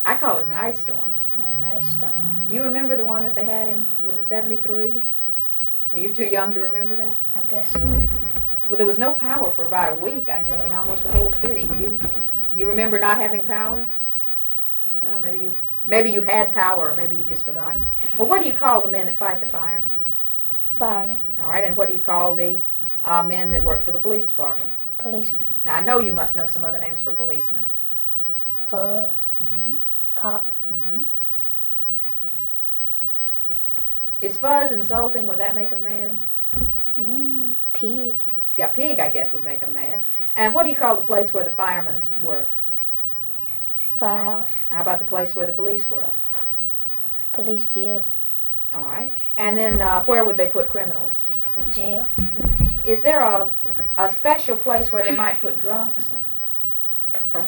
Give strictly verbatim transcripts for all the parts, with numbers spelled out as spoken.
I call it an ice storm. An ice storm. Do you remember the one that they had in, was it seventy-three? Were you too young to remember that? I guess. Well, there was no power for about a week, I think, in almost the whole city. Were you, do you remember not having power? Oh, maybe you, maybe you had power, or maybe you've just forgotten. Well, what do you call the men that fight the fire? Fireman. All right, and what do you call the uh, men that work for the police department? Policeman. Now, I know you must know some other names for policemen. Fuzz. Mm-hmm. Cop. Mm-hmm. Is fuzz insulting? Would that make them mad? Mm, pig. Yeah, pig, I guess, would make them mad. And what do you call the place where the firemen work? Firehouse. How about the place where the police work? Police building. All right. And then uh, where would they put criminals? Jail. Mm-hmm. Is there a, a special place where they might put drunks? Uh,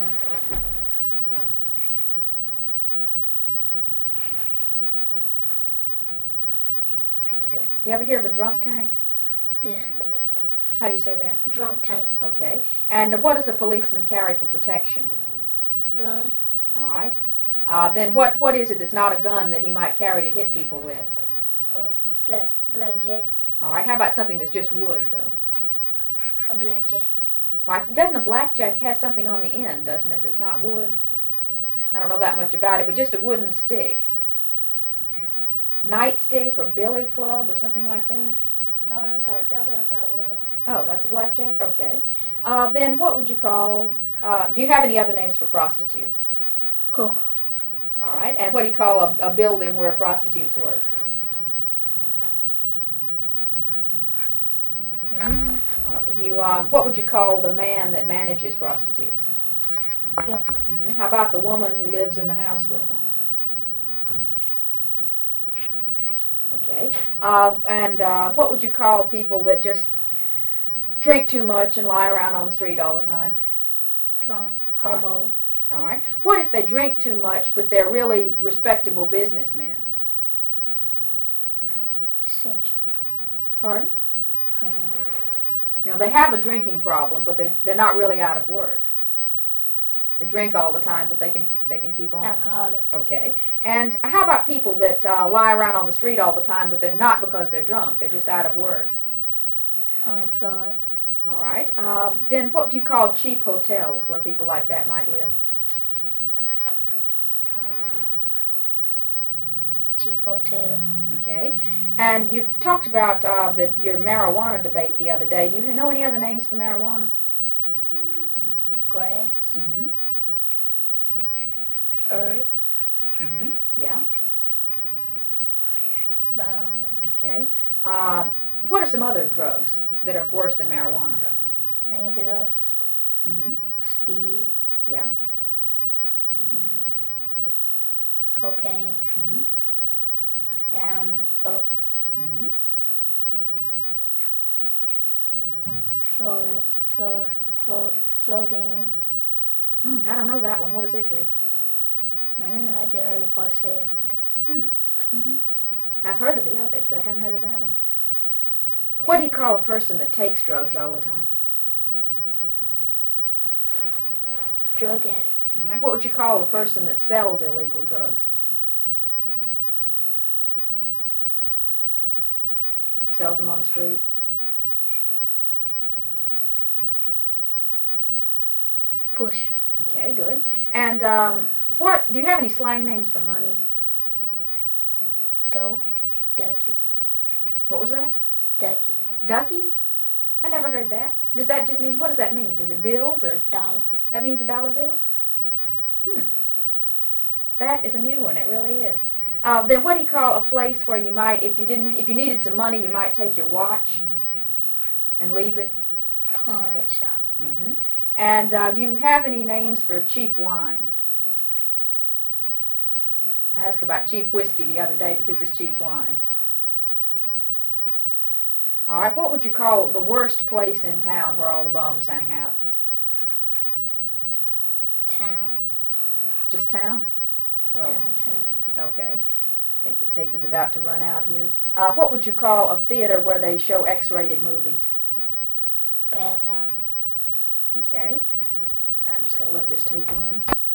You ever hear of a drunk tank? yeah. How do you say that? Drunk tank. Okay. And what does a policeman carry for protection? Gun. All right. Uh, then what, what is it that's not a gun that he might carry to hit people with? Uh, black, blackjack. All right. How about something that's just wood, though? A blackjack. Why, doesn't a blackjack has something on the end, doesn't it, that's not wood? I don't know that much about it, but just a wooden stick. Nightstick or billy club or something like that? Oh, I thought that what I thought was. Oh, that's a blackjack? Okay. Uh, then what would you call, uh, do you have any other names for prostitutes? Hooker. All right. And what do you call a, a building where prostitutes work? Mm-hmm. Uh, do you, um, what would you call the man that manages prostitutes? Yep. Mm-hmm. How about the woman who lives in the house with them? Okay. Uh, and uh, what would you call people that just drink too much and lie around on the street all the time? Drunk. Hobos. All right. What if they drink too much, but they're really respectable businessmen? Century. Pardon? Mm-hmm. You know, they have a drinking problem, but they're, they're not really out of work. They drink all the time, but they can they can keep on. Alcoholic. Okay. And how about people that uh, lie around on the street all the time, but they're not because they're drunk? They're just out of work. Unemployed. All right. Um, then what do you call cheap hotels where people like that might live? Cheap hotel. Okay. And you talked about uh, the, your marijuana debate the other day. Do you know any other names for marijuana? Grass. Mm-hmm. Herb. Mm-hmm. Yeah. Bone. Okay. Um, what are some other drugs that are worse than marijuana? Angel dust. Mm-hmm. Speed. Yeah. Mm. Cocaine. Mm-hmm. Diamonds. Up. Mm-hmm. Fluorine. Flo, flo, floating. Mm, I don't know that one. What does it do? I don't know. I just heard a boy say it one day. Hmm. Mm-hmm. I've heard of the others, but I haven't heard of that one. What do you call a person that takes drugs all the time? Drug addict. All right. What would you call a person that sells illegal drugs? Sells them on the street? Push. Okay, good. And um, what, do you have any slang names for money? Dough. Duckies. What was that? Duckies. Duckies? I never heard that. Does that just mean, what does that mean? Is it bills or? Dollar. That means a dollar bill? Hmm. That is a new one, it really is. Uh, then what do you call a place where you might, if you didn't, if you needed some money, you might take your watch and leave it? Pawn shop. Mm-hmm. And uh, do you have any names for cheap wine? I asked about cheap whiskey the other day, but this is cheap wine. All right, what would you call the worst place in town where all the bums hang out? Town. Just town? Well, Downtown. okay. I think the tape is about to run out here. Uh, what would you call a theater where they show X-rated movies? Bathhouse. Okay. I'm just going to let this tape run.